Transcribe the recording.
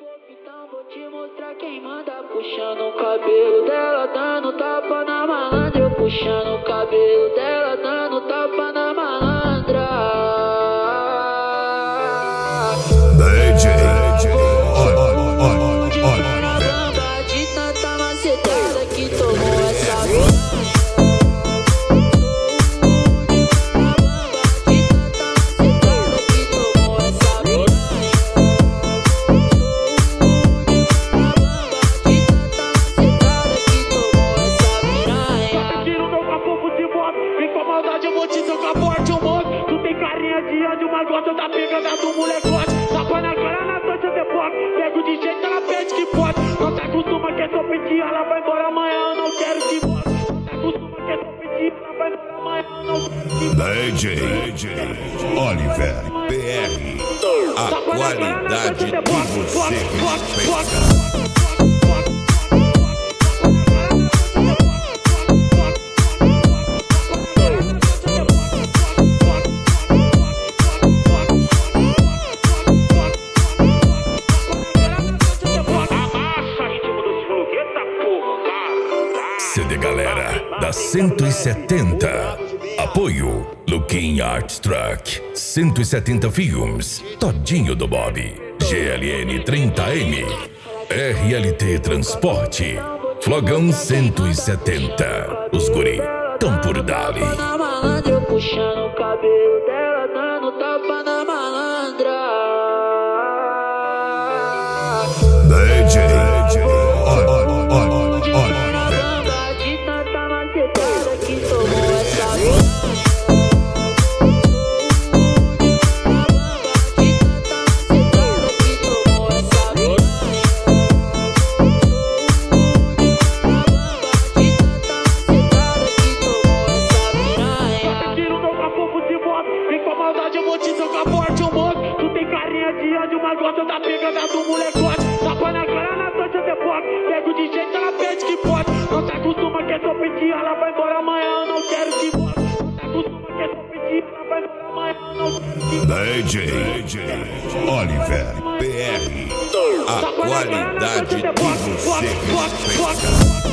Então vou te mostrar quem manda. Puxando o cabelo dela, dando tapa na malandra. Eu puxando o cabelo dela, dando tapa na malandra. DJ, De tanta macetada que tomou essa. Eu vou te tocar forte, o moço. Tu tem carinha de anjo, mas gosta da pegada do molecote. Tapa na cara na tocha de foco. Pego de jeito, ela pede que pode. Não se acostuma que é só pedir, ela vai embora amanhã, eu não quero que volte. Não se acostuma que é só pedir, ela vai embora amanhã, eu não quero que volte. DJ Oliver PR. A qualidade que você respeita. CD Galera da 170. Apoio Looking Art Truck, 170 Filmes, Todinho do Bob, GLN 30M, RLT Transporte, Flogão 170. Os guri tão por dali. Eu puxando o cabelo dela, dando tapa na malandra. DJ eu vou te tocar forte, o moço. Tu tem carinha de anjo, mas gosta da pegada do molecote. Tapa na cara na tocha de foco. Pego de jeito, ela pede que pode. Não se acostuma que é só pedir, ela vai embora amanhã, eu não quero que volte. Não se acostuma que é só pedir, ela vai embora amanhã, eu não quero que volte. DJ Oliver PR. A qualidade que você respeita.